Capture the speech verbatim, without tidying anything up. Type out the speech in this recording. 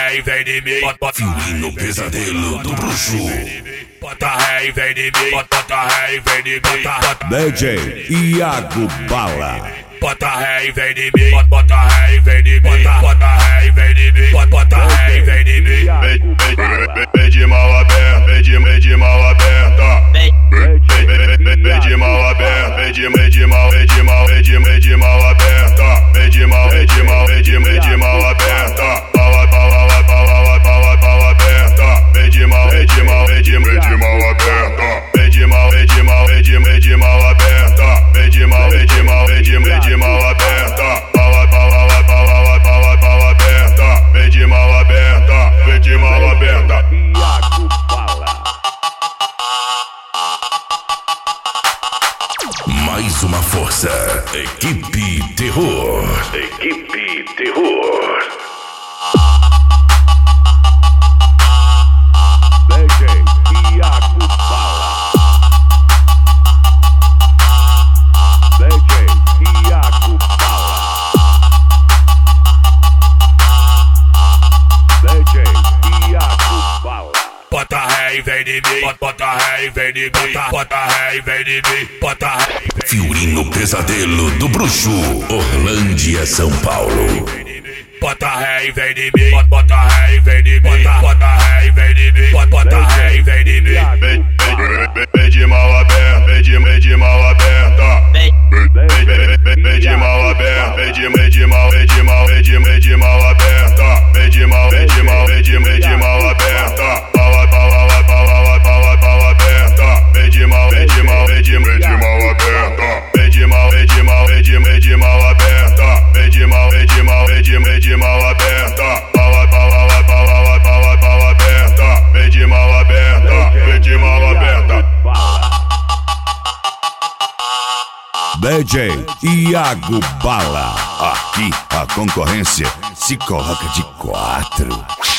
ré e vem de mim. Violino Pesadelo do Bruxo. Bota ré e vem de mim. Bota ré e vem de mim. D J Iago Bala. Bota ré e vem de mim. Bota ré e vem de mim. Bota ré e vem de mim. Bota ré e vem de mim. Vem de mal aberta, vem de, vem de mal aberta. Vem de mal aberta, vem de, vem de mal, vem de mal, vem de, vem de mal aberta. Vem de mal, vem de mal, vem de, vem de mal aberta. Pau, pau, pau, pau, pau aberta. Vem de mal, vem de mal, vem de, vem de mal aberta. Vem de mal, vem de mal, vem de, vem de mal aberta. Vem de mal, vem de mal, vem de, vem de mal aberta. Pau, pau, pau, pau, pau aberta. Vem de mal aberta, vem de mal aberta. Iago Bala. Mais uma força. Equipe Terror. Equipe Terror. D J Iago Bala. D J Iago Bala. D J Iago Bala. Bota ré e vem de mim. Bota ré e vem de mim. Bota ré e vem de mim. Bota ré e vem de mim. Violino Pesadelo do Bruxo. Orlândia, São Paulo. Bota ré e vem de mim. Bota ré e vem de mim. Bota ré e vem de mim. Bota ré e vem de mim. Vem, vem, vem de mal aberta, vem de, vem de mal aberta. Vem, vem, vem de mal aberta, vem de, vem de mal, vem de mal, vem de, vem de mal aberta. Vem de mal, vem de mal, vem de, vem de mal aberta. Pau, pau, pau, pau, pau aberta. Vem de mal, vem de mal, vem de, vem de mal aberta. Vem de mal, vem de mal, vem de, vem de mal aberta. Vem de mal, vem de mal, vem de, vem de mal aberta. Pau, pau, pau, pau, pau aberta. Vem de mal aberta, vem de mal aberta. D J Iago Bala. Aqui a concorrência se coloca de quatro.